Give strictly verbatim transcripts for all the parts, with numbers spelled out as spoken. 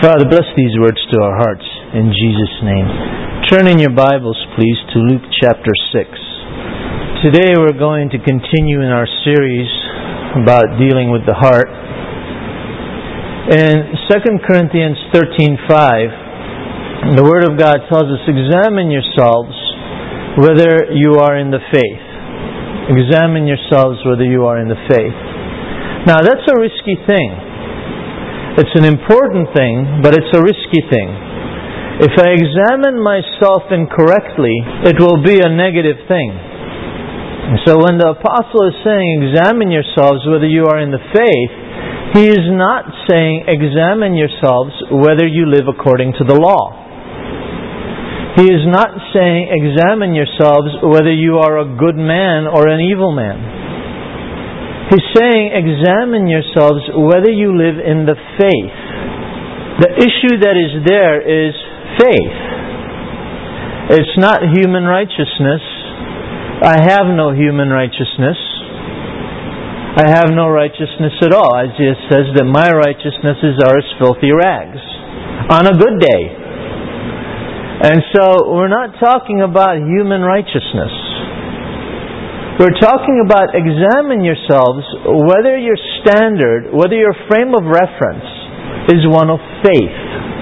Father, bless these words to our hearts in Jesus' name. Turn in your Bibles, please, to Luke chapter six. Today we're going to continue in our series about dealing with the heart. In Second Corinthians thirteen five, the Word of God tells us, examine yourselves whether you are in the faith. Examine yourselves whether you are in the faith. Now that's a risky thing. It's an important thing, but it's a risky thing. If I examine myself incorrectly, it will be a negative thing. And so when the apostle is saying, examine yourselves whether you are in the faith, he is not saying, examine yourselves whether you live according to the law. He is not saying, examine yourselves whether you are a good man or an evil man. He's saying, examine yourselves whether you live in the faith. The issue that is there is faith. It's not human righteousness. I have no human righteousness. I have no righteousness at all. Isaiah says that my righteousnesses are as filthy rags on a good day. And so we're not talking about human righteousness. We're talking about examine yourselves whether your standard, whether your frame of reference is one of faith.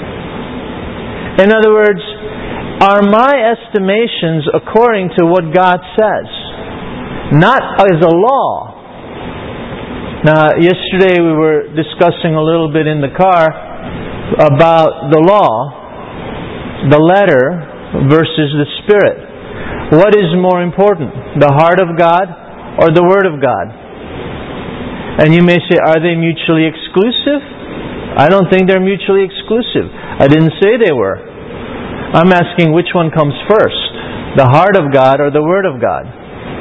In other words, are my estimations according to what God says? Not as a law. Now, yesterday we were discussing a little bit in the car about the law, the letter versus the spirit. What is more important, the heart of God or the Word of God? And you may say, are they mutually exclusive? I don't think they're mutually exclusive. I didn't say they were. I'm asking which one comes first, the heart of God or the Word of God?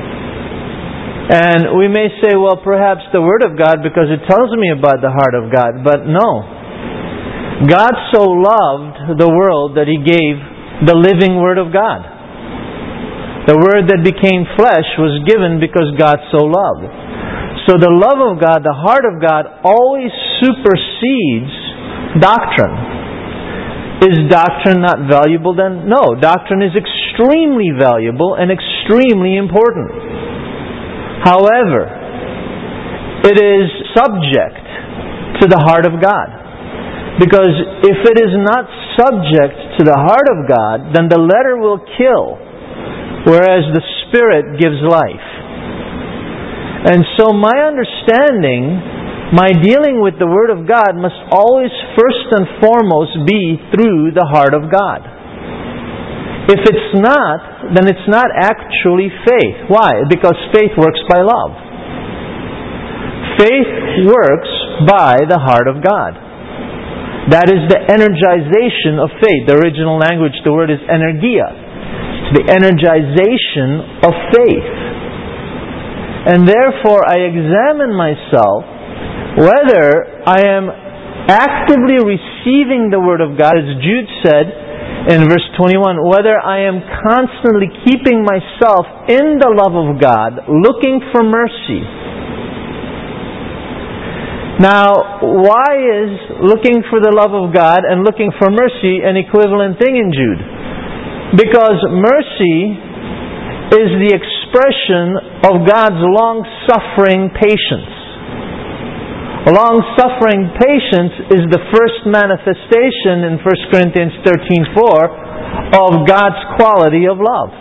And we may say, well, perhaps the Word of God because it tells me about the heart of God. But no. God so loved the world that He gave the living Word of God. The Word that became flesh was given because God so loved. So the love of God, the heart of God, always supersedes doctrine. Is doctrine not valuable then? No, doctrine is extremely valuable and extremely important. However, it is subject to the heart of God. Because if it is not subject to the heart of God, then the letter will kill, whereas the Spirit gives life. And so my understanding, my dealing with the Word of God must always first and foremost be through the heart of God. If it's not, then it's not actually faith. Why? Because faith works by love. Faith works by the heart of God. That is the energization of faith. The original language, the word is energia. The energization of faith. And therefore I examine myself whether I am actively receiving the Word of God, as Jude said in verse twenty-one, whether I am constantly keeping myself in the love of God, looking for mercy. Now, why is looking for the love of God and looking for mercy an equivalent thing in Jude? Because mercy is the expression of God's long-suffering patience. Long-suffering patience is the first manifestation in First Corinthians thirteen four of God's quality of love.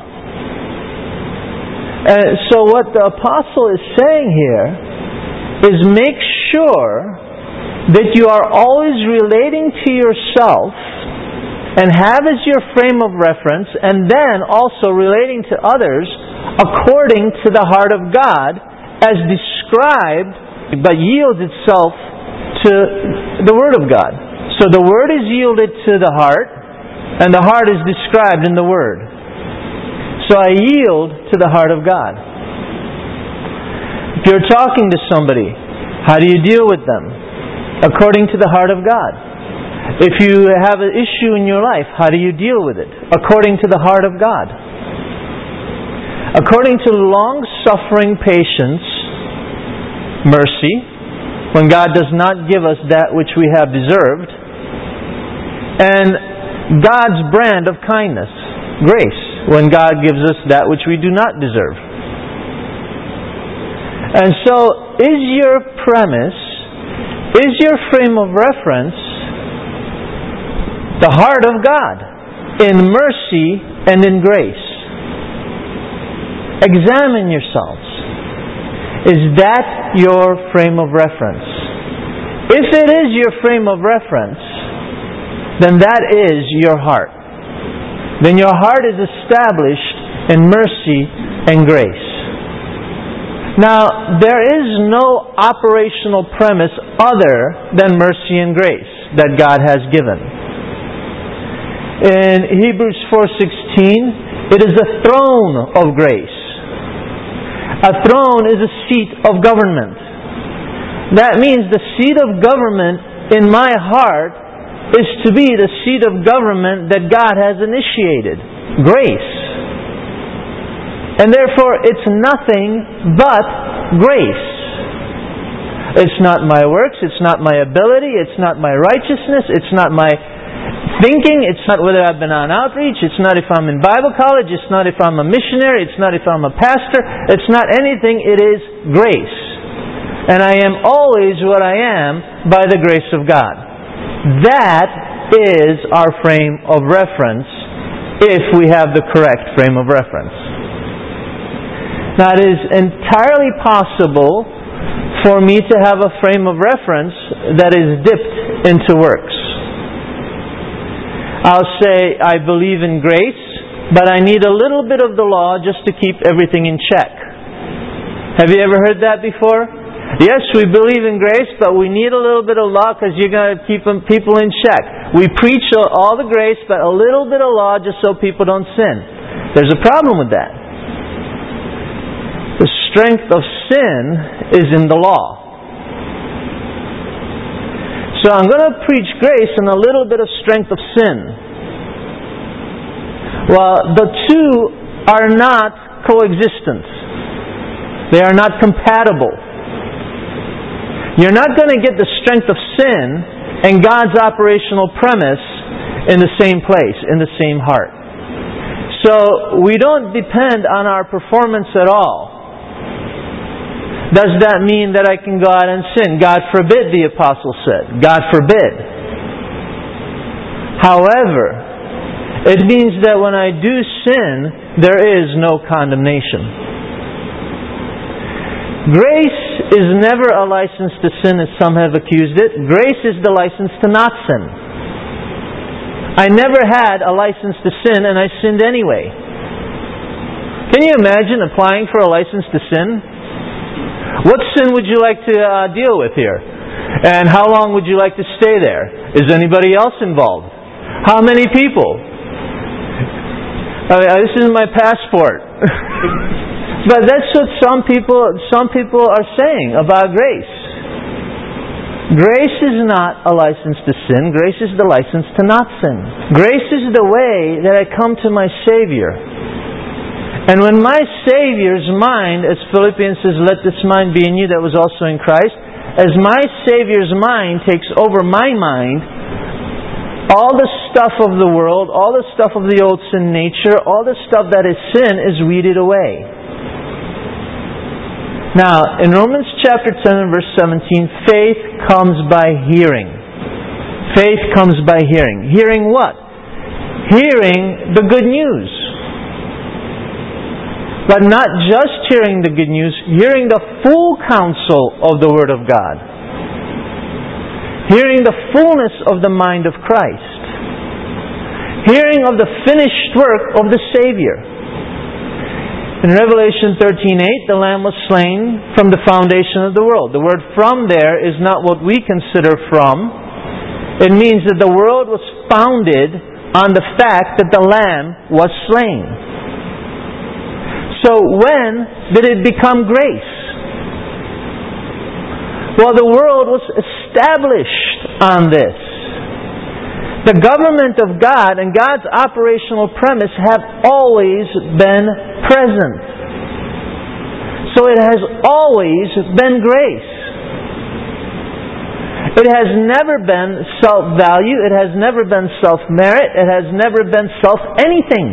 And so what the apostle is saying here is make sure that you are always relating to yourself and have as your frame of reference, and then also relating to others according to the heart of God as described, but yields itself to the Word of God. So the Word is yielded to the heart, and the heart is described in the Word. So I yield to the heart of God. If you're talking to somebody, how do you deal with them? According to the heart of God. If you have an issue in your life, how do you deal with it? According to the heart of God. According to long-suffering patience, mercy, when God does not give us that which we have deserved, and God's brand of kindness, grace, when God gives us that which we do not deserve. And so, is your premise, is your frame of reference the heart of God in mercy and in grace? Examine yourselves. Is that your frame of reference? If it is your frame of reference, then that is your heart. Then your heart is established in mercy and grace. Now, there is no operational premise other than mercy and grace that God has given. In Hebrews four sixteen, it is the throne of grace. A throne is a seat of government. That means the seat of government in my heart is to be the seat of government that God has initiated. Grace. And therefore it's nothing but grace. It's not my works, it's not my ability, it's not my righteousness, it's not my thinking, it's not whether I've been on outreach, it's not if I'm in Bible college, it's not if I'm a missionary, it's not if I'm a pastor, it's not anything, it is grace. And I am always what I am by the grace of God. That is our frame of reference if we have the correct frame of reference. Now it is entirely possible for me to have a frame of reference that is dipped into works. I'll say, I believe in grace, but I need a little bit of the law just to keep everything in check. Have you ever heard that before? Yes, we believe in grace, but we need a little bit of law because you're going to keep people in check. We preach all the grace, but a little bit of law just so people don't sin. There's a problem with that. The strength of sin is in the law. So I'm going to preach grace and a little bit of strength of sin. Well, the two are not coexistent. They are not compatible. You're not going to get the strength of sin and God's operational premise in the same place, in the same heart. So we don't depend on our performance at all. Does that mean that I can go out and sin? God forbid, the apostle said. God forbid. However, it means that when I do sin, there is no condemnation. Grace is never a license to sin as some have accused it. Grace is the license to not sin. I never had a license to sin and I sinned anyway. Can you imagine applying for a license to sin? What sin would you like to uh, deal with here? And how long would you like to stay there? Is anybody else involved? How many people? Uh, this is my passport. But that's what some people some people are saying about grace. Grace is not a license to sin. Grace is the license to not sin. Grace is the way that I come to my Savior. And when my Savior's mind, as Philippians says, let this mind be in you that was also in Christ, as my Savior's mind takes over my mind, all the stuff of the world, all the stuff of the old sin nature, all the stuff that is sin is weeded away. Now, in Romans chapter ten and verse seventeen, faith comes by hearing. Faith comes by hearing. Hearing what? Hearing the good news. But not just hearing the good news, hearing the full counsel of the Word of God. Hearing the fullness of the mind of Christ. Hearing of the finished work of the Savior. In Revelation thirteen eight, the Lamb was slain from the foundation of the world. The word "from" there is not what we consider "from." It means that the world was founded on the fact that the Lamb was slain. So when did it become grace? Well, the world was established on this. The government of God and God's operational premise have always been present. So it has always been grace. It has never been self-value. It has never been self-merit. It has never been self-anything.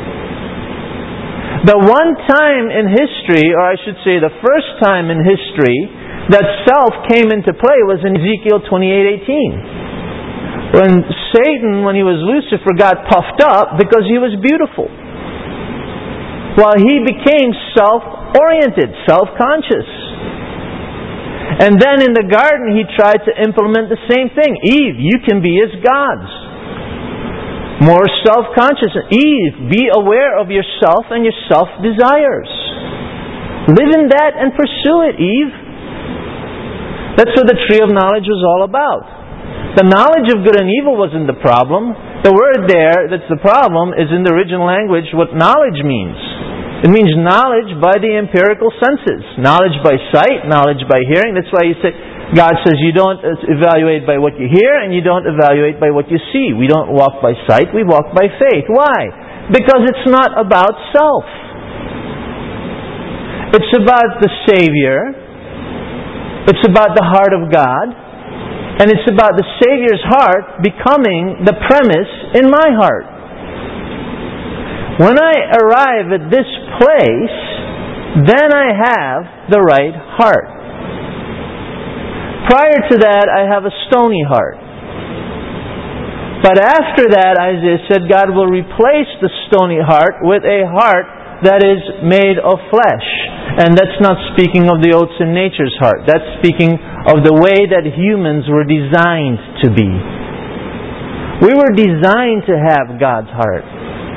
The one time in history, or I should say the first time in history, that self came into play was in Ezekiel twenty-eight eighteen. When Satan, when he was Lucifer, got puffed up because he was beautiful. While he became self-oriented, self-conscious. And then in the garden he tried to implement the same thing. Eve, you can be as gods. More self-conscious. Eve, be aware of yourself and your self-desires. Live in that and pursue it, Eve. That's what the tree of knowledge was all about. The knowledge of good and evil wasn't the problem. The word there that's the problem is in the original language what knowledge means. It means knowledge by the empirical senses. Knowledge by sight, knowledge by hearing. That's why you say, God says you don't evaluate by what you hear and you don't evaluate by what you see. We don't walk by sight, we walk by faith. Why? Because it's not about self. It's about the Savior. It's about the heart of God. And it's about the Savior's heart becoming the premise in my heart. When I arrive at this place, then I have the right heart. Prior to that, I have a stony heart. But after that, Isaiah said, God will replace the stony heart with a heart that is made of flesh. And that's not speaking of the old sin nature's heart. That's speaking of the way that humans were designed to be. We were designed to have God's heart.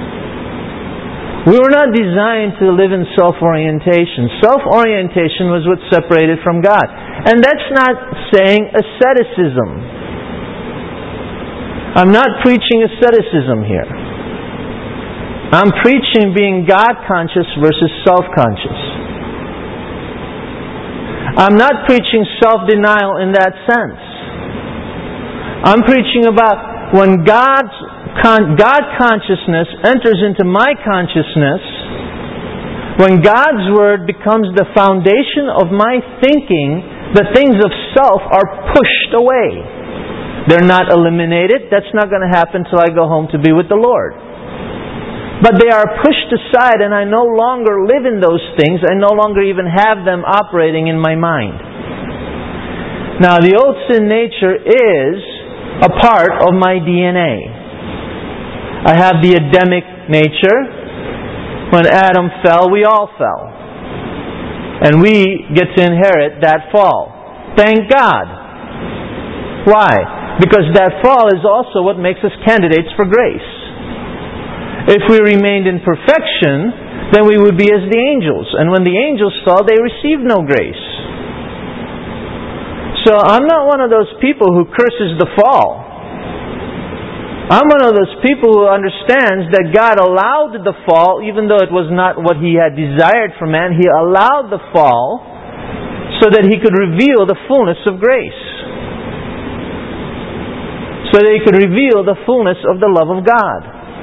We were not designed to live in self-orientation. Self-orientation was what separated from God. And that's not saying asceticism. I'm not preaching asceticism here. I'm preaching being God-conscious versus self-conscious. I'm not preaching self-denial in that sense. I'm preaching about when God's God consciousness enters into my consciousness, when God's Word becomes the foundation of my thinking, the things of self are pushed away. They're not eliminated. That's not going to happen till I go home to be with the Lord. But they are pushed aside and I no longer live in those things. I no longer even have them operating in my mind. Now, the old sin nature is a part of my D N A. I have the Adamic nature. When Adam fell, we all fell. And we get to inherit that fall. Thank God. Why? Because that fall is also what makes us candidates for grace. If we remained in perfection, then we would be as the angels. And when the angels fell, they received no grace. So I'm not one of those people who curses the fall. I'm one of those people who understands that God allowed the fall, even though it was not what He had desired for man. He allowed the fall so that He could reveal the fullness of grace. So that He could reveal the fullness of the love of God.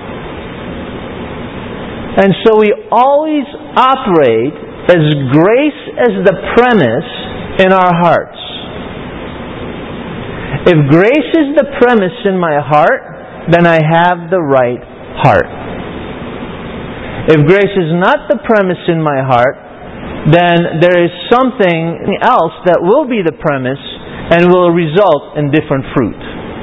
And so we always operate as grace as the premise in our hearts. If grace is the premise in my heart, then I have the right heart. If grace is not the premise in my heart, then there is something else that will be the premise and will result in different fruit.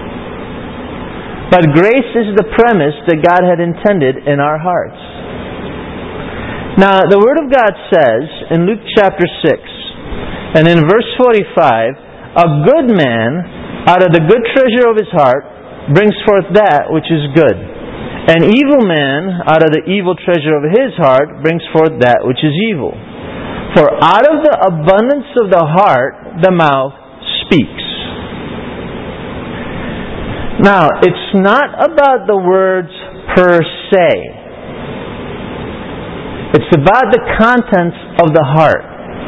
But grace is the premise that God had intended in our hearts. Now, the Word of God says in Luke chapter six, and in verse forty-five, a good man out of the good treasure of his heart brings forth that which is good. An evil man out of the evil treasure of his heart brings forth that which is evil. For out of the abundance of the heart, the mouth speaks. Now, it's not about the words per se. It's about the contents of the heart.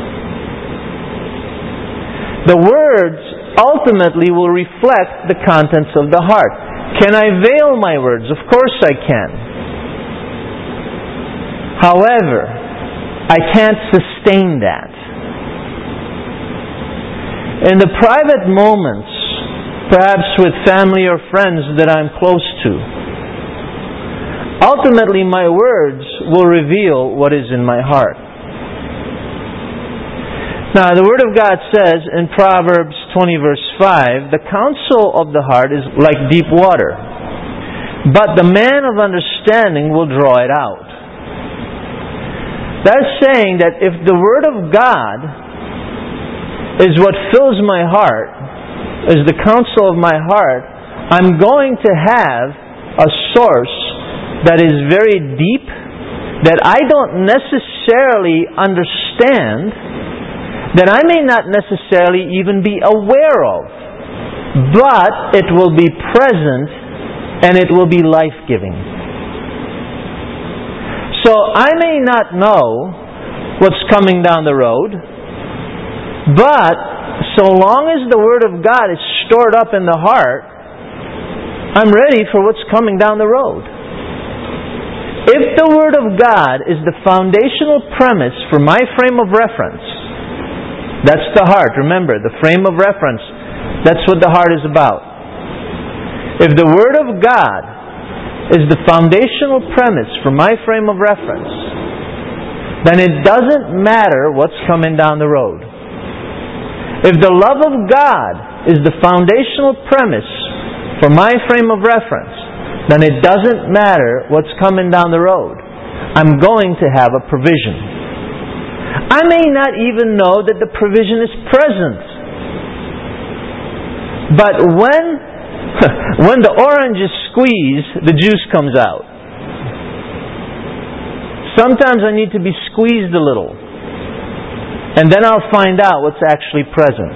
The words ultimately will reflect the contents of the heart. Can I veil my words? Of course I can. However, I can't sustain that. In the private moments perhaps with family or friends that I'm close to. Ultimately, my words will reveal what is in my heart. Now, the Word of God says in Proverbs twenty verse five, the counsel of the heart is like deep water, but the man of understanding will draw it out. That's saying that if the Word of God is what fills my heart, is the counsel of my heart, I'm going to have a source that is very deep, that I don't necessarily understand, that I may not necessarily even be aware of, but it will be present and it will be life-giving. So I may not know what's coming down the road, but so long as the Word of God is stored up in the heart, I'm ready for what's coming down the road. If the Word of God is the foundational premise for my frame of reference, that's the heart. Remember, the frame of reference, that's what the heart is about. If the Word of God is the foundational premise for my frame of reference, then it doesn't matter what's coming down the road. If the love of God is the foundational premise for my frame of reference, then it doesn't matter what's coming down the road. I'm going to have a provision. I may not even know that the provision is present. But when, when the orange is squeezed, the juice comes out. Sometimes I need to be squeezed a little. And then I'll find out what's actually present.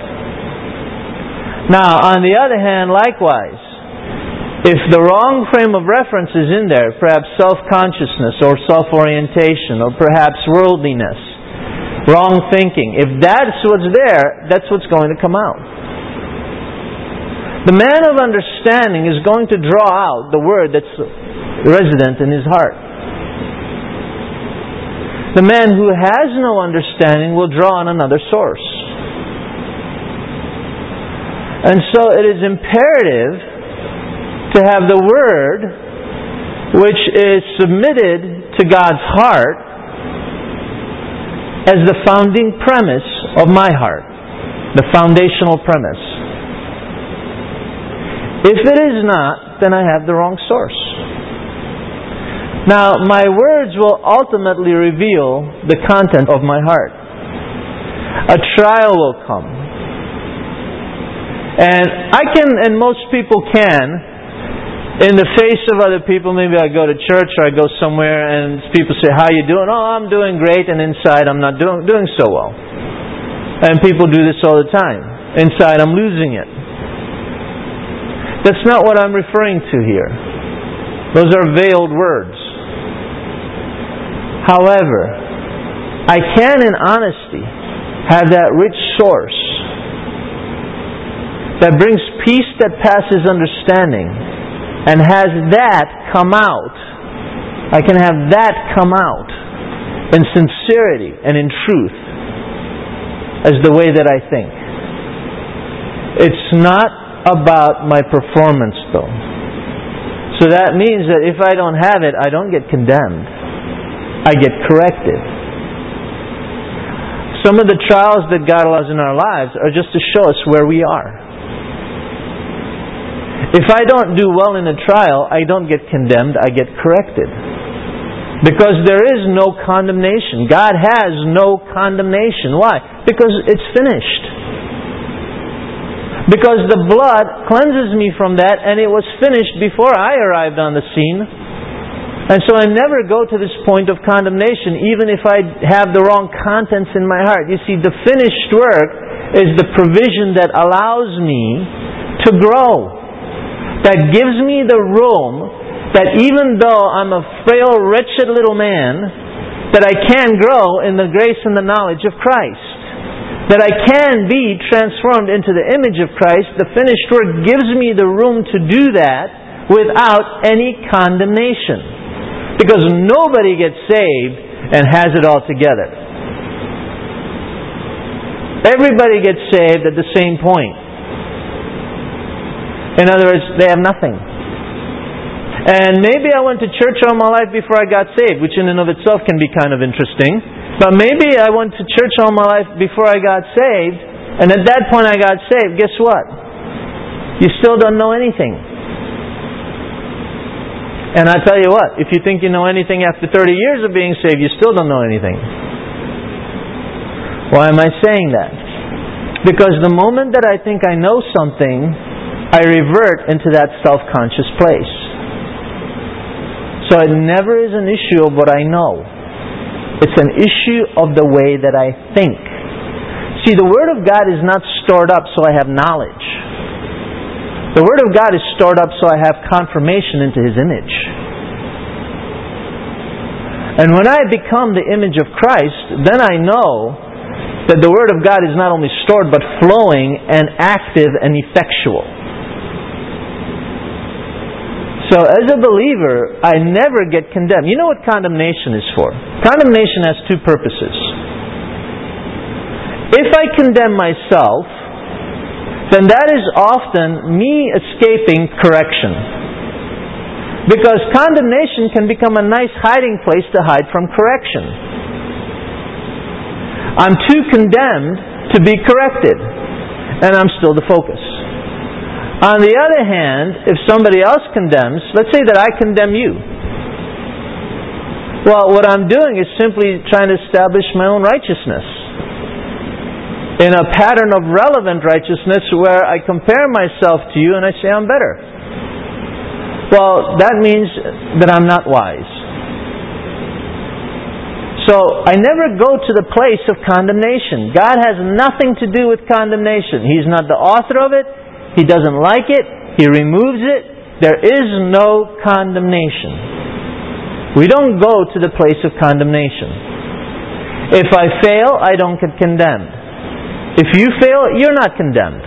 Now, on the other hand, likewise, if the wrong frame of reference is in there, perhaps self-consciousness or self-orientation or perhaps worldliness, wrong thinking, if that's what's there, that's what's going to come out. The man of understanding is going to draw out the Word that's resident in his heart. The man who has no understanding will draw on another source. And so it is imperative to have the Word which is submitted to God's heart as the founding premise of my heart, the foundational premise. If it is not, then I have the wrong source. Now, my words will ultimately reveal the content of my heart. A trial will come. And I can, and most people can, in the face of other people, maybe I go to church or I go somewhere and people say, how you doing? Oh, I'm doing great, and inside I'm not doing, doing so well. And people do this all the time. Inside I'm losing it. That's not what I'm referring to here. Those are veiled words. However, I can in honesty have that rich source that brings peace that passes understanding, and has that come out. I can have that come out in sincerity and in truth as the way that I think. It's not about my performance though. So that means that if I don't have it, I don't get condemned. I get corrected. Some of the trials that God allows in our lives are just to show us where we are. If I don't do well in a trial, I don't get condemned, I get corrected. Because there is no condemnation. God has no condemnation. Why? Because it's finished. Because the blood cleanses me from that, and it was finished before I arrived on the scene. And so I never go to this point of condemnation, even if I have the wrong contents in my heart. You see, the finished work is the provision that allows me to grow. That gives me the room that even though I'm a frail, wretched little man, that I can grow in the grace and the knowledge of Christ. That I can be transformed into the image of Christ. The finished work gives me the room to do that without any condemnation. Because nobody gets saved and has it all together. Everybody gets saved at the same point. In other words, they have nothing. And maybe I went to church all my life before I got saved, which in and of itself can be kind of interesting. But maybe I went to church all my life before I got saved, and at that point I got saved. Guess what? You still don't know anything. And I tell you what, if you think you know anything after thirty years of being saved, you still don't know anything. Why am I saying that? Because the moment that I think I know something, I revert into that self-conscious place. So it never is an issue of what I know. It's an issue of the way that I think. See, the Word of God is not stored up so I have knowledge. The Word of God is stored up so I have confirmation into His image. And when I become the image of Christ, then I know that the Word of God is not only stored but flowing and active and effectual. So as a believer, I never get condemned. You know what condemnation is for? Condemnation has two purposes. If I condemn myself, then that is often me escaping correction. Because condemnation can become a nice hiding place to hide from correction. I'm too condemned to be corrected, and I'm still the focus. On the other hand, if somebody else condemns, let's say that I condemn you. Well, what I'm doing is simply trying to establish my own righteousness in a pattern of relevant righteousness where I compare myself to you and I say I'm better. Well, that means that I'm not wise. So I never go to the place of condemnation. God has nothing to do with condemnation. He's not the author of it. He doesn't like it. He removes it. There is no condemnation. We don't go to the place of condemnation. If I fail, I don't get condemned. If you fail, you're not condemned.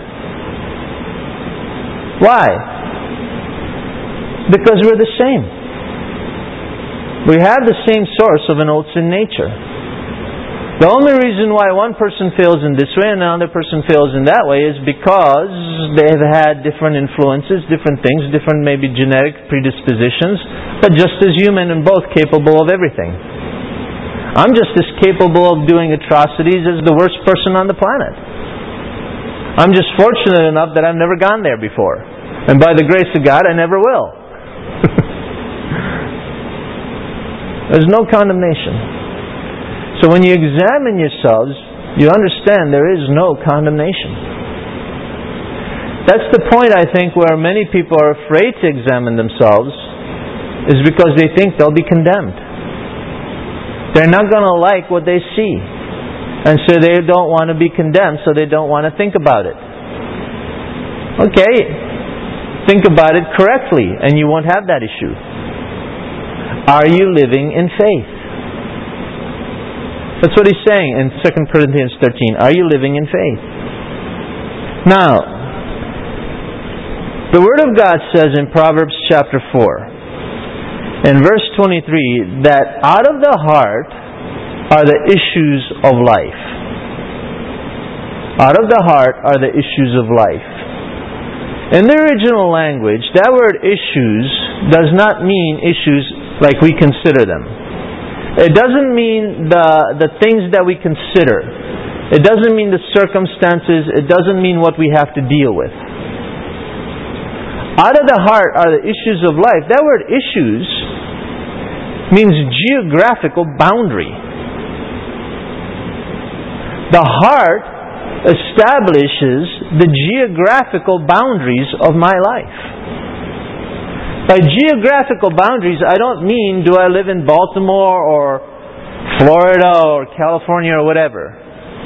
Why? Because we're the same. We have the same source of an old sin nature. The only reason why one person fails in this way and another person fails in that way is because they have had different influences, different things, different maybe genetic predispositions, but just as human and both capable of everything. I'm just as capable of doing atrocities as the worst person on the planet. I'm just fortunate enough that I've never gone there before. And by the grace of God, I never will. There's no condemnation. So when you examine yourselves, you understand there is no condemnation. That's the point, I think, where many people are afraid to examine themselves, is because they think they'll be condemned. They're not going to like what they see. And so they don't want to be condemned, so they don't want to think about it. Okay, think about it correctly, and you won't have that issue. Are you living in faith? That's what he's saying in Second Corinthians thirteen. Are you living in faith? Now, the Word of God says in Proverbs chapter four, in verse twenty-three, that out of the heart are the issues of life. Out of the heart are the issues of life. In the original language, that word issues does not mean issues like we consider them. It doesn't mean the, the things that we consider. It doesn't mean the circumstances. It doesn't mean what we have to deal with. Out of the heart are the issues of life. That word issues means geographical boundary. The heart establishes the geographical boundaries of my life. By geographical boundaries, I don't mean do I live in Baltimore or Florida or California or whatever.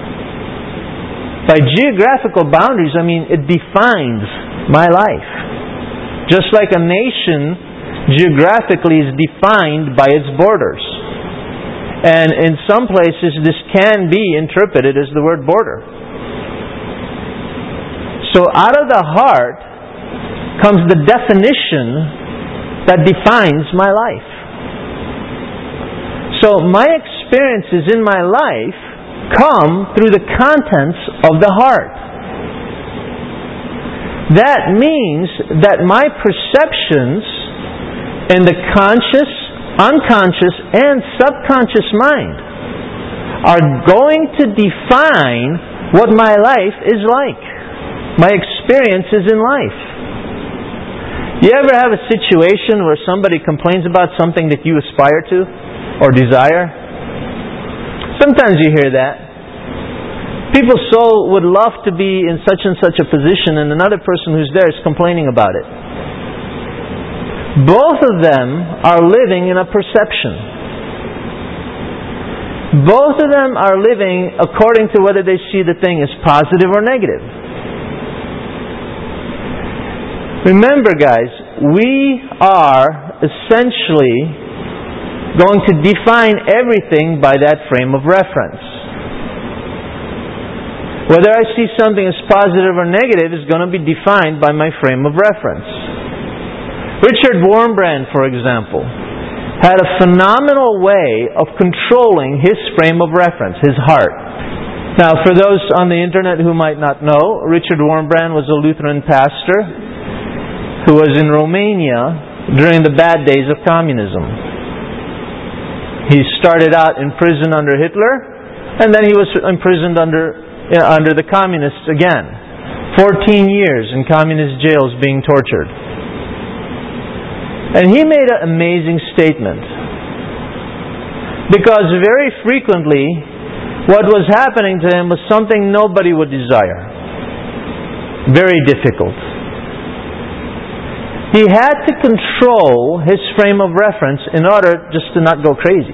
By geographical boundaries, I mean it defines my life. Just like a nation geographically is defined by its borders. And in some places this can be interpreted as the word border. So out of the heart comes the definition that defines my life. So my experiences in my life come through the contents of the heart. that means that my perceptions in the conscious, unconscious, and subconscious mind are going to define what my life is like, my experiences in life. You ever have a situation where somebody complains about something that you aspire to or desire? Sometimes you hear that. People so would love to be in such and such a position, and another person who's there is complaining about it. Both of them are living in a perception. Both of them are living according to whether they see the thing as positive or negative. Remember, guys, we are essentially going to define everything by that frame of reference. Whether I see something as positive or negative is going to be defined by my frame of reference. Richard Wurmbrand, for example, had a phenomenal way of controlling his frame of reference, his heart. Now, for those on the internet who might not know, Richard Wurmbrand was a Lutheran pastor who was in Romania during the bad days of communism. He started out in prison under Hitler, and then he was imprisoned under under the communists again. Fourteen years in communist jails being tortured. And he made an amazing statement. Because very frequently, what was happening to him was something nobody would desire. Very difficult. He had to control his frame of reference in order just to not go crazy.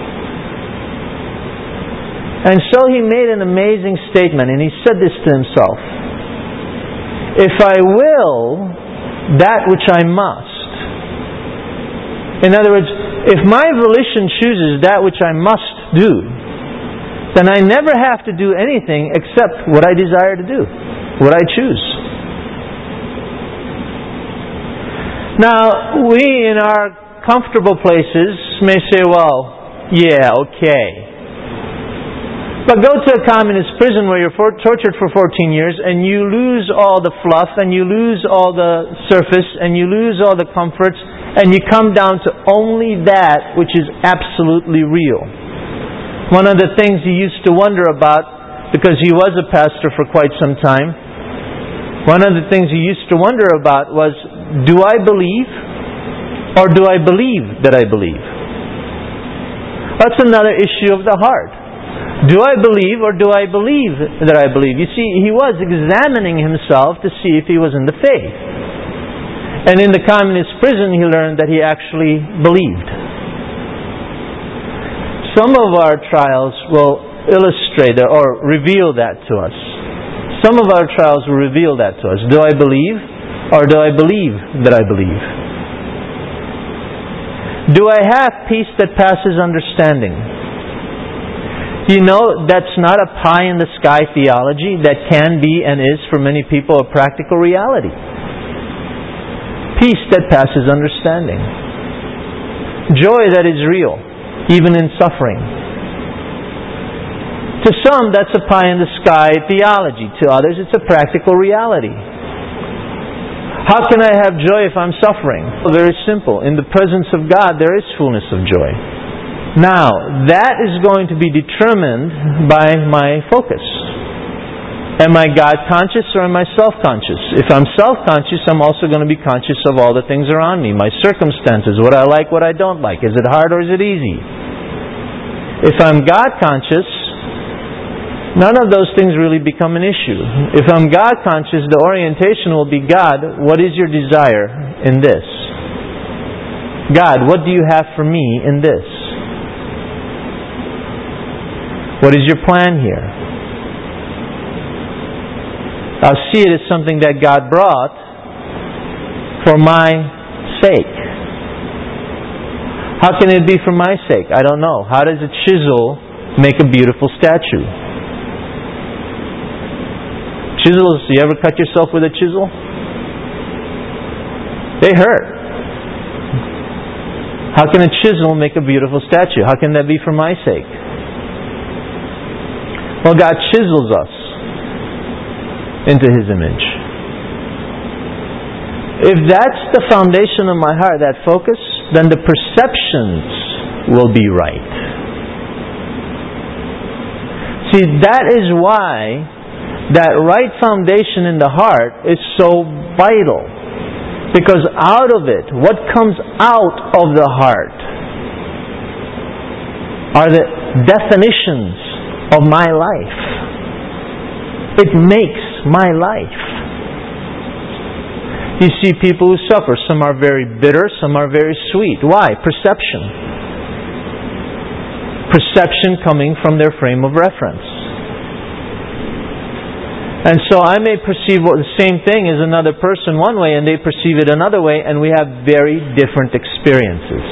And so he made an amazing statement, and he said this to himself: if I will that which I must, in other words, if my volition chooses that which I must do, then I never have to do anything except what I desire to do, what I choose. Now, we in our comfortable places may say, well, yeah, okay. But go to a communist prison where you're for, tortured for fourteen years, and you lose all the fluff, and you lose all the surface, and you lose all the comforts, and you come down to only that which is absolutely real. One of the things he used to wonder about, because he was a pastor for quite some time, one of the things he used to wonder about was, do I believe, or do I believe that I believe? That's another issue of the heart. Do I believe or do I believe that I believe? You see, he was examining himself to see if he was in the faith. And in the communist prison, he learned that he actually believed. Some of our trials will illustrate or reveal that to us. Some of our trials will reveal that to us. Do I believe or do I believe that I believe? Do I have peace that passes understanding? You know, that's not a pie-in-the-sky theology. That can be and is for many people a practical reality. Peace that passes understanding. Joy that is real, even in suffering. To some, that's a pie-in-the-sky theology. To others, it's a practical reality. How can I have joy if I'm suffering? Well, very simple. In the presence of God, there is fullness of joy. Now, that is going to be determined by my focus. Am I God-conscious or am I self-conscious? If I'm self-conscious, I'm also going to be conscious of all the things around me, my circumstances, what I like, what I don't like. Is it hard or is it easy? If I'm God-conscious, none of those things really become an issue. If I'm God-conscious, the orientation will be, God, what is your desire in this? God, what do you have for me in this? What is your plan here? I'll see it as something that God brought for my sake. How can it be for my sake? I don't know. How does a chisel make a beautiful statue? Chisels, you ever cut yourself with a chisel? They hurt. How can a chisel make a beautiful statue? How can that be for my sake? Well, God chisels us into His image. If that's the foundation of my heart, that focus, then the perceptions will be right. See, that is why that right foundation in the heart is so vital. Because out of it, what comes out of the heart are the definitions of my life. It makes my life. You see people who suffer. Some are very bitter, some are very sweet. Why? Perception. Perception coming from their frame of reference. And so I may perceive the same thing as another person one way and they perceive it another way, and we have very different experiences.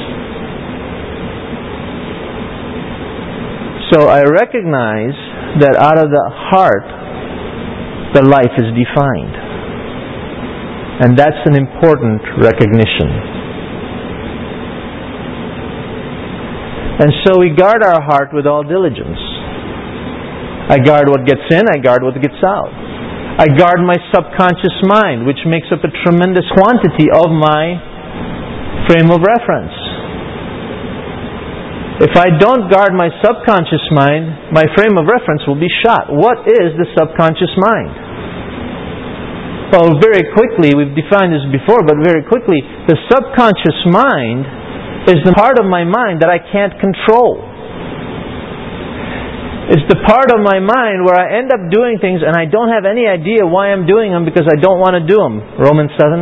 So I recognize that out of the heart, the life is defined. And that's an important recognition. And so we guard our heart with all diligence. I guard what gets in, I guard what gets out. I guard my subconscious mind, which makes up a tremendous quantity of my frame of reference. If I don't guard my subconscious mind, my frame of reference will be shot. What is the subconscious mind? Well, very quickly, we've defined this before, but very quickly, the subconscious mind is the part of my mind that I can't control. It's the part of my mind where I end up doing things and I don't have any idea why I'm doing them because I don't want to do them. Romans seven.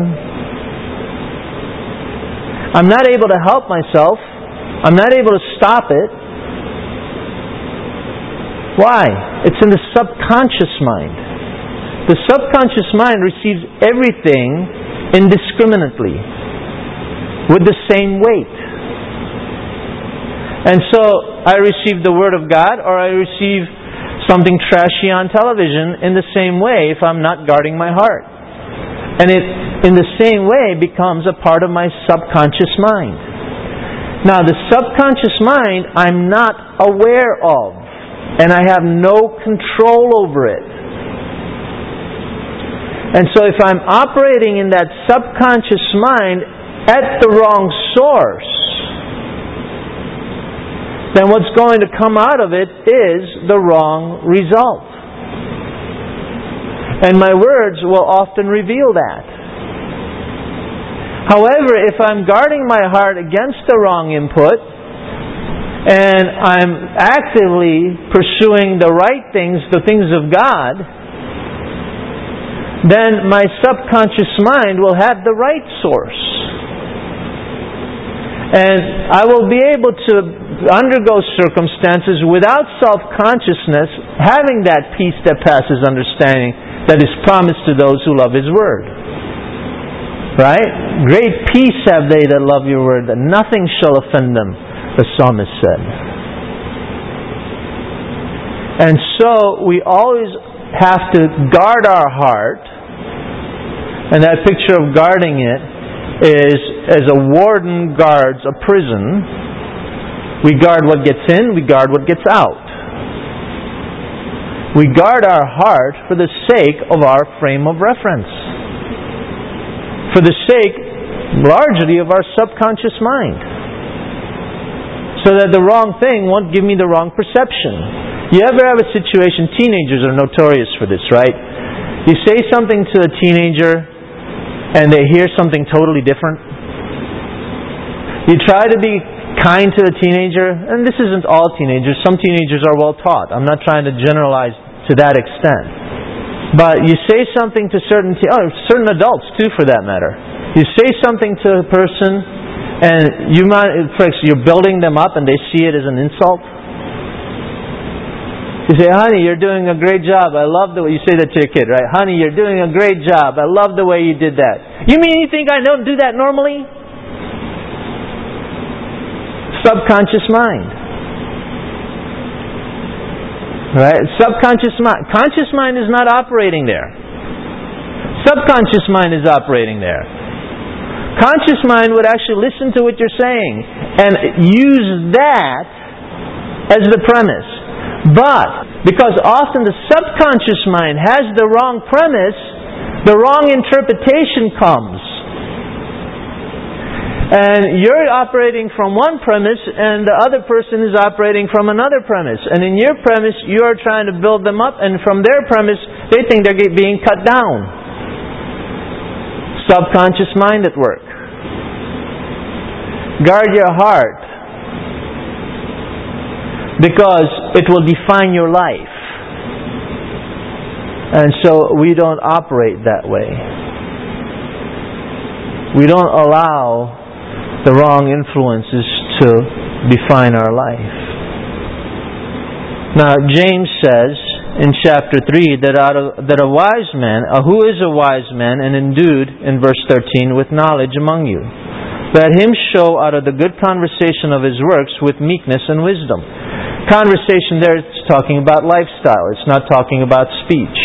I'm not able to help myself. I'm not able to stop it. Why? It's in the subconscious mind. The subconscious mind receives everything indiscriminately, with the same weight. And so I receive the Word of God, or I receive something trashy on television in the same way if I'm not guarding my heart. And it, in the same way, becomes a part of my subconscious mind. Now, the subconscious mind I'm not aware of, and I have no control over it. And so if I'm operating in that subconscious mind at the wrong source, then what's going to come out of it is the wrong result. And my words will often reveal that. However, if I'm guarding my heart against the wrong input, and I'm actively pursuing the right things, the things of God, then my subconscious mind will have the right source. And I will be able to undergo circumstances without self-consciousness, having that peace that passes understanding that is promised to those who love His Word. Right? Great peace have they that love Your Word, that nothing shall offend them, the psalmist said. And so we always have to guard our heart, and that picture of guarding it is as a warden guards a prison. We guard what gets in, we guard what gets out. We guard our heart for the sake of our frame of reference. For the sake, largely, of our subconscious mind. So that the wrong thing won't give me the wrong perception. You ever have a situation, teenagers are notorious for this, right? You say something to a teenager and they hear something totally different. You try to be kind to a teenager, and this isn't all teenagers. Some teenagers are well taught. I'm not trying to generalize to that extent. But you say something to certain te- oh, certain adults too, for that matter. You say something to a person, and you might, for example, you're building them up, and they see it as an insult. You say, "Honey, you're doing a great job. I love the way," you say that to your kid, right? "Honey, you're doing a great job. I love the way you did that." You mean you think I don't do that normally? Subconscious mind. Right? Subconscious mind. Conscious mind is not operating there. Subconscious mind is operating there. Conscious mind would actually listen to what you're saying and use that as the premise. But because often the subconscious mind has the wrong premise, the wrong interpretation comes. And you're operating from one premise and the other person is operating from another premise. And in your premise, you're trying to build them up, and from their premise, they think they're being cut down. Subconscious mind at work. Guard your heart, because it will define your life. And so we don't operate that way. We don't allow the wrong influences to define our life. Now, James says in chapter three that out of, that a wise man, uh, who is a wise man and endued, in verse thirteen, with knowledge among you? Let him show out of the good conversation of his works with meekness and wisdom. Conversation there, it's talking about lifestyle. It's not talking about speech.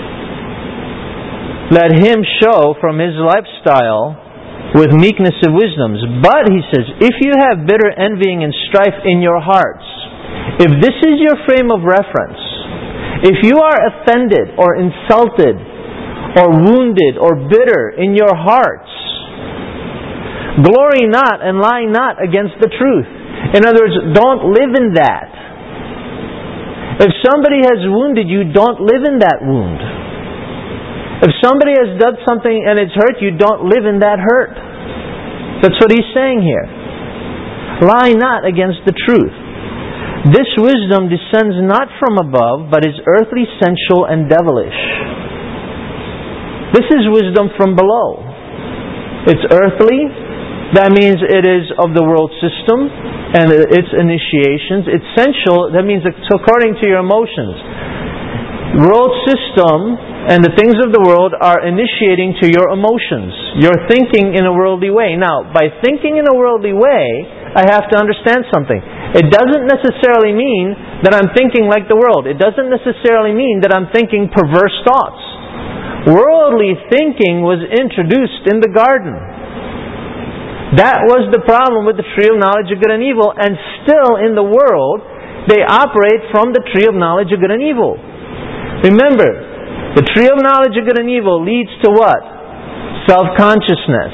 Let him show from his lifestyle with meekness and wisdoms. But, he says, if you have bitter envying and strife in your hearts, if this is your frame of reference, if you are offended or insulted or wounded or bitter in your hearts, glory not and lie not against the truth. In other words, don't live in that. If somebody has wounded you, don't live in that wound. If somebody has done something and it's hurt you, don't live in that hurt. That's what he's saying here. Lie not against the truth. This wisdom descends not from above, but is earthly, sensual, and devilish. This is wisdom from below. It's earthly. That means it is of the world system and its initiations. It's sensual. That means it's according to your emotions. World system and the things of the world are initiating to your emotions. You're thinking in a worldly way. Now, by thinking in a worldly way, I have to understand something. It doesn't necessarily mean that I'm thinking like the world. It doesn't necessarily mean that I'm thinking perverse thoughts. Worldly thinking was introduced in the garden. That was the problem with the tree of knowledge of good and evil, and still in the world, they operate from the tree of knowledge of good and evil. Remember, the tree of knowledge of good and evil leads to what? Self-consciousness.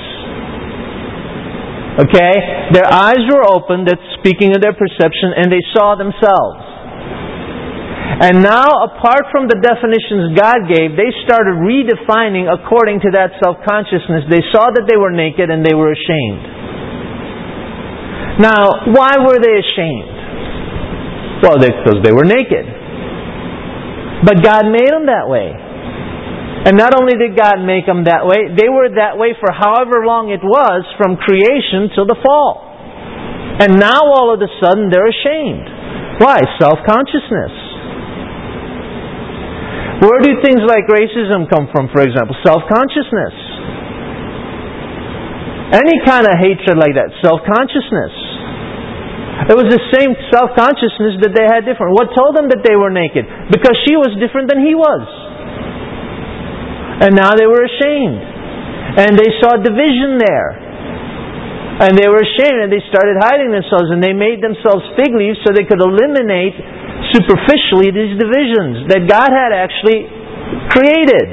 Okay? Their eyes were opened, that's speaking of their perception, and they saw themselves. And now, apart from the definitions God gave, they started redefining according to that self-consciousness. They saw that they were naked and they were ashamed. Now, why were they ashamed? Well, because they were naked. But God made them that way. And not only did God make them that way, they were that way for however long it was from creation till the fall. And now all of a sudden they're ashamed. Why? Self-consciousness. Where do things like racism come from, for example? Self-consciousness. Any kind of hatred like that, self-consciousness. It was the same self-consciousness that they had different. What told them that they were naked? Because she was different than he was. And now they were ashamed. And they saw division there. And they were ashamed and they started hiding themselves and they made themselves fig leaves so they could eliminate superficially these divisions that God had actually created.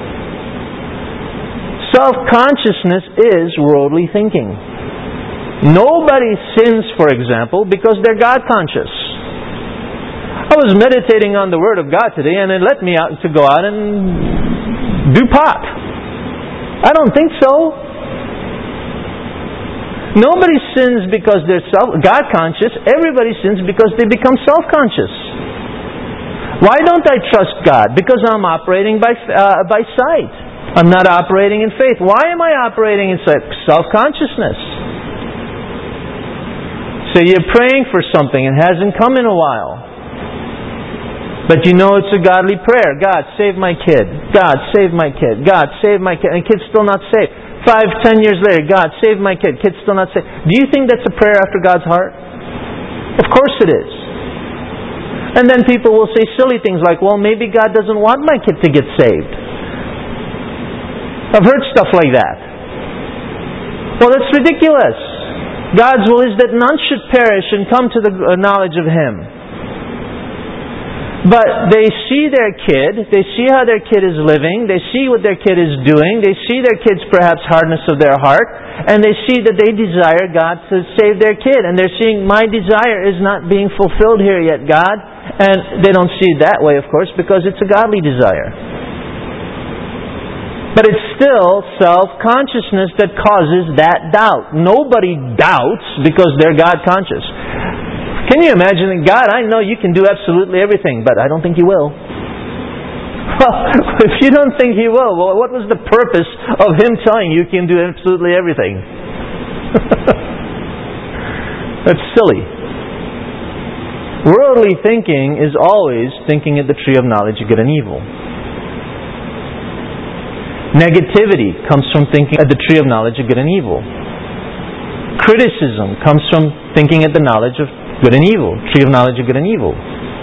Self-consciousness is worldly thinking. Nobody sins, for example, because they're God-conscious. I was meditating on the Word of God today and it let me out to go out and do pot. I don't think so. Nobody sins because they're self, God-conscious. Everybody sins because they become self-conscious. Why don't I trust God? Because I'm operating by uh, by sight. I'm not operating in faith. Why am I operating in self-consciousness? So you're praying for something and it hasn't come in a while. But you know it's a godly prayer. God, save my kid. God, save my kid. God, save my kid. And the kid's still not saved. Five, ten years later, God, save my kid. Kid's still not saved. Do you think that's a prayer after God's heart? Of course it is. And then people will say silly things like, well, maybe God doesn't want my kid to get saved. I've heard stuff like that. Well, that's ridiculous. God's will is that none should perish and come to the knowledge of Him. But they see their kid, they see how their kid is living, they see what their kid is doing, they see their kid's perhaps hardness of their heart, and they see that they desire God to save their kid. And they're seeing, my desire is not being fulfilled here yet, God. And they don't see it that way, of course, because it's a godly desire. But it's still self-consciousness that causes that doubt. Nobody doubts because they're God-conscious. Can you imagine, God, I know you can do absolutely everything, but I don't think you will. Well, if you don't think He will, well, what was the purpose of Him telling you you can do absolutely everything? That's silly. Worldly thinking is always thinking at the tree of knowledge of good and evil. Negativity comes from thinking at the tree of knowledge of good and evil. Criticism comes from thinking at the knowledge of good and evil, tree of knowledge of good and evil.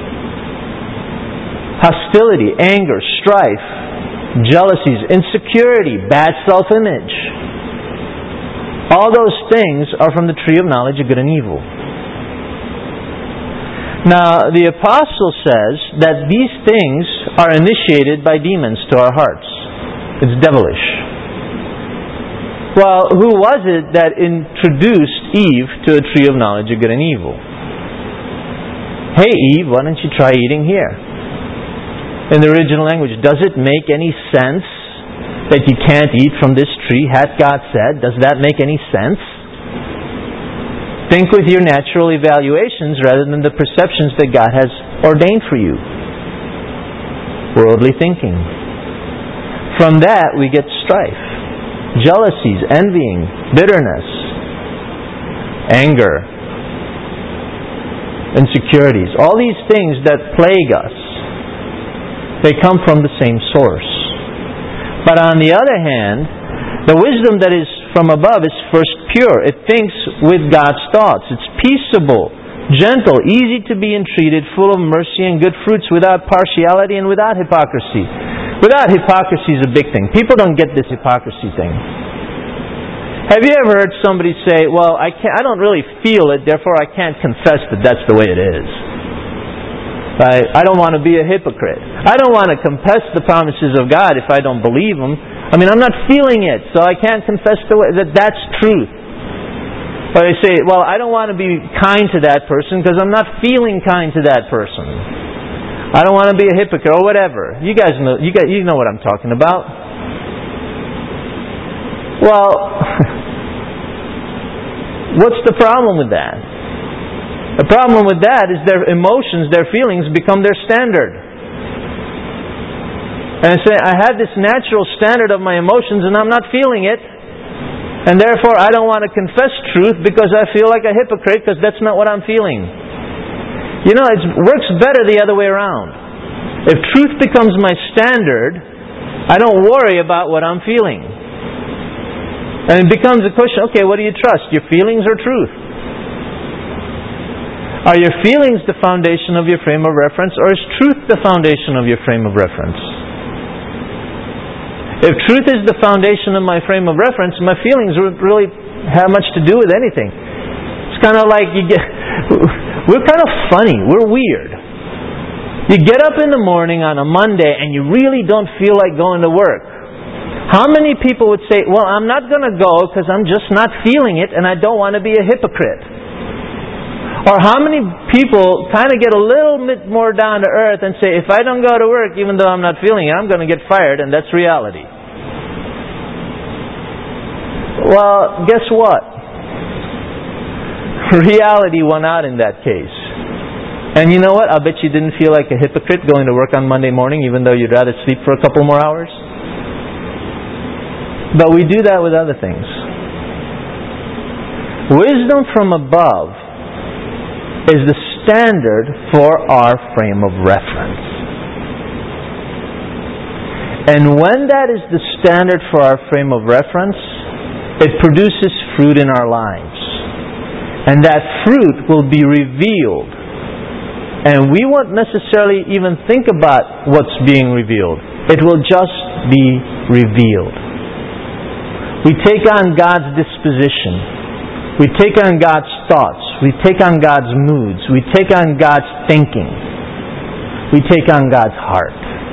Hostility, anger, strife, jealousies, insecurity, bad self-image. All those things are from the tree of knowledge of good and evil. Now, the Apostle says that these things are initiated by demons to our hearts. It's devilish. Well, who was it that introduced Eve to a tree of knowledge of good and evil? Hey Eve, why don't you try eating here? In the original language, does it make any sense that you can't eat from this tree? Hath God said? Does that make any sense? Think with your natural evaluations rather than the perceptions that God has ordained for you. Worldly thinking. From that we get strife, jealousies, envying, bitterness, anger, insecurities. All these things that plague us, they come from the same source. But on the other hand, the wisdom that is from above is first pure. It thinks with God's thoughts. It's peaceable, gentle, easy to be entreated, full of mercy and good fruits, without partiality and without hypocrisy. Without hypocrisy is a big thing. People don't get this hypocrisy thing. Have you ever heard somebody say, well, I can't, I don't really feel it, therefore I can't confess that that's the way it is. I, I don't want to be a hypocrite. I don't want to confess the promises of God if I don't believe them. I mean, I'm not feeling it, so I can't confess the way, that that's truth. Or they say, well, I don't want to be kind to that person because I'm not feeling kind to that person. I don't want to be a hypocrite or whatever. You guys know, you guys, you know what I'm talking about. Well, what's the problem with that? The problem with that is their emotions, their feelings become their standard. And I say, I have this natural standard of my emotions and I'm not feeling it. And therefore I don't want to confess truth because I feel like a hypocrite because that's not what I'm feeling. You know, it works better the other way around. If truth becomes my standard, I don't worry about what I'm feeling. And it becomes a question, okay, what do you trust? Your feelings or truth? Are your feelings the foundation of your frame of reference, or is truth the foundation of your frame of reference? If truth is the foundation of my frame of reference, my feelings wouldn't really have much to do with anything. It's kind of like you get... We're kind of funny. We're weird. You get up in the morning on a Monday and you really don't feel like going to work. How many people would say, well, I'm not going to go because I'm just not feeling it and I don't want to be a hypocrite? Or how many people kind of get a little bit more down to earth and say, if I don't go to work, even though I'm not feeling it, I'm going to get fired, and that's reality. Well, guess what? Reality won out in that case. And you know what? I'll bet you didn't feel like a hypocrite going to work on Monday morning, even though you'd rather sleep for a couple more hours. But we do that with other things. Wisdom from above is the standard for our frame of reference. And when that is the standard for our frame of reference, it produces fruit in our lives. And that fruit will be revealed. And we won't necessarily even think about what's being revealed. It will just be revealed. We take on God's disposition. We take on God's thoughts. We take on God's moods. We take on God's thinking. We take on God's heart.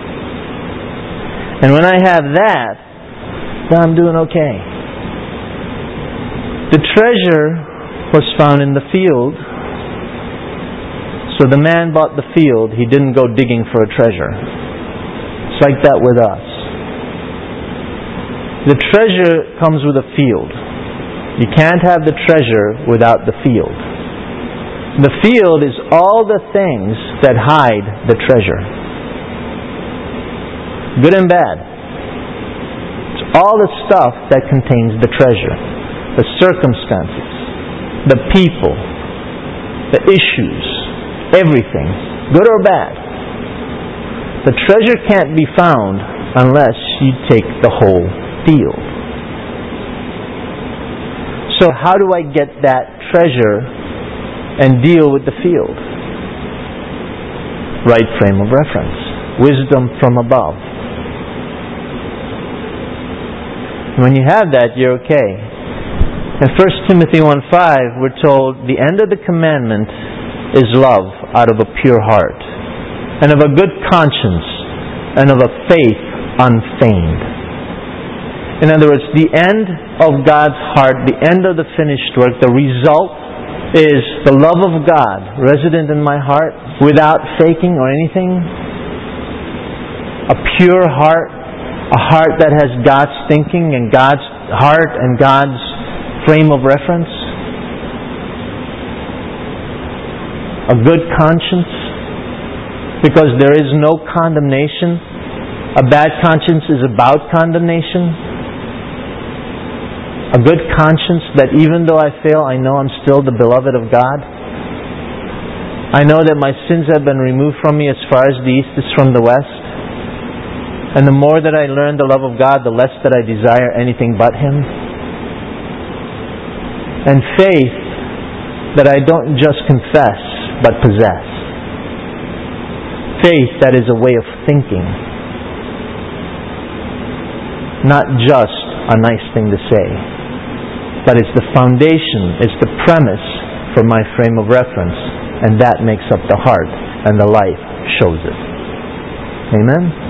And when I have that, then I'm doing okay. The treasure was found in the field. So the man bought the field. He didn't go digging for a treasure. It's like that with us. The treasure comes with a field. You can't have the treasure without the field. The field is all the things that hide the treasure. Good and bad. It's all the stuff that contains the treasure. The circumstances, the people, the issues, everything, good or bad. The treasure can't be found unless you take the whole field. So how do I get that treasure and deal with the field? Right frame of reference. Wisdom from above. When you have that, you're okay. In First Timothy one five, we're told, the end of the commandment is love out of a pure heart, and of a good conscience, and of a faith unfeigned. In other words, the end of God's heart, the end of the finished work, the result is the love of God resident in my heart without faking or anything. A pure heart, a heart that has God's thinking and God's heart and God's frame of reference. A good conscience, because there is no condemnation. A bad conscience is about condemnation. A good conscience that even though I fail, I know I'm still the beloved of God. I know that my sins have been removed from me as far as the east is from the west. And the more that I learn the love of God, the less that I desire anything but Him. And faith that I don't just confess, but possess. Faith that is a way of thinking. Not just a nice thing to say, but it's the foundation, it's the premise for my frame of reference, and that makes up the heart, and the life shows it. Amen?